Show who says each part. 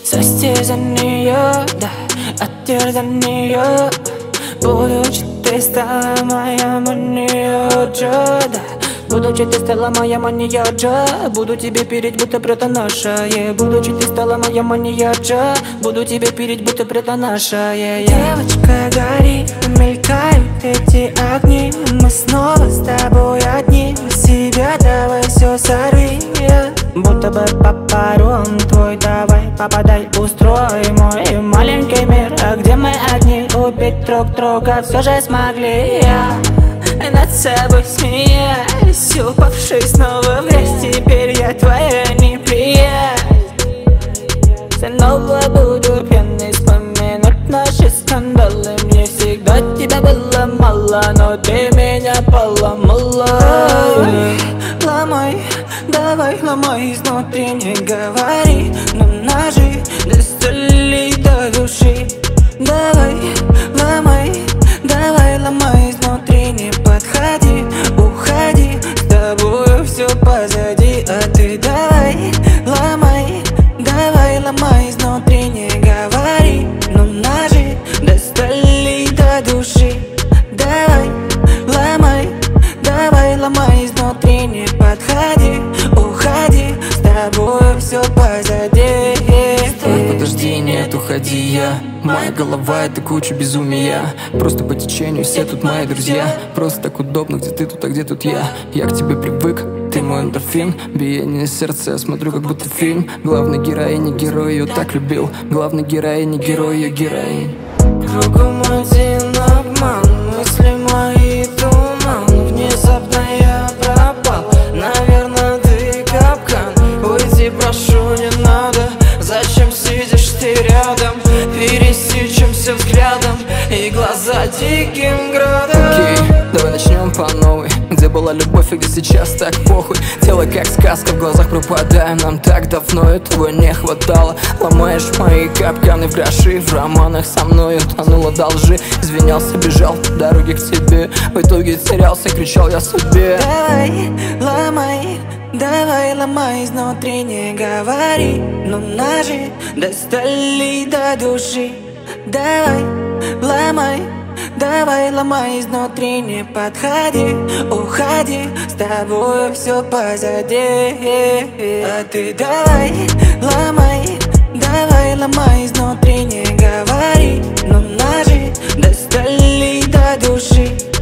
Speaker 1: Состязь за нее, да, отдерь за нее. Будучи ты стала моя маньяджа, да. Будучи ты стала моя маньяджа, буду тебе переть, будто прета наша. Будучи ты стала моя маньяджа, буду тебе переть, будто прета наша. Девочка, гори, мелькают эти огни. Мы снова с тобой одни. Себя давай все сорви, будто бы по парам твой. Давай, попадай, устрой мой маленький мир. А где мы одни, убить друг друга все же смогли. Над собой смеясь, упавший снова в грязь. Теперь я твоя неприязнь. Снова буду пьяный вспоминать наши скандалы. Мне всегда тебя было мало, но ты меня поломала. Ломай, давай ломай изнутри, не говори. Но ножи достали до души. Давай, ломай, давай ломай изнутри, не подходи, уходи. С тобою все позади, а ты давай, ломай, давай ломай изнутри, не говори. Но ножи достали до души. Давай, ломай, давай ломай изнутри, не подходи, уходи. С тобою все позади.
Speaker 2: Стой, подожди, нет, уходи, я. Моя голова — это куча безумия. Просто по течению все тут мои друзья. Просто так удобно, где ты тут, а где тут я. Я к тебе привык, ты мой эндорфин. Биение сердца, я смотрю, как будто фильм. Главный героиня, герой ее так любил. Главный героиня, герой ее героинь.
Speaker 1: Кругом один обман, мысли мои туман. Внезапно я пропал, наверное, ты капкан. Уйди, прошу, не надо. Зачем сидишь ты рядом? Пересечемся взглядом и глаза диким градом.
Speaker 2: Окей, давай начнем по новой. Где была любовь и где сейчас так похуй. Тело как сказка, в глазах пропадаем. Нам так давно этого не хватало. Ломаешь мои капканы в гроши. В романах со мной утонула до лжи. Извинялся, бежал по дороге к тебе. В итоге терялся, кричал я себе.
Speaker 1: Давай ломай изнутри, не говори. Но ножи достали до души. Давай, ломай изнутри, не подходи, уходи. С тобой все позади, а ты давай, ломай изнутри, не говори. Но ножи достали до души.